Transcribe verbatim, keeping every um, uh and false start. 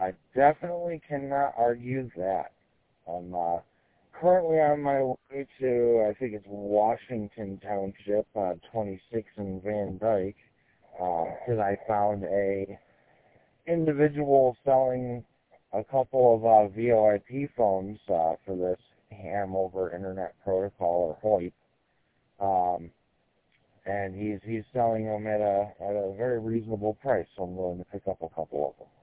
I definitely cannot argue that. I'm uh, currently on my way to, I think it's Washington Township, uh, twenty-six in Van Dyke, because I found a individual selling a couple of uh, VoIP phones uh, for this ham over Internet Protocol, or HOIP. Um, and he's he's selling them at a at a very reasonable price, so I'm willing to pick up a couple of them.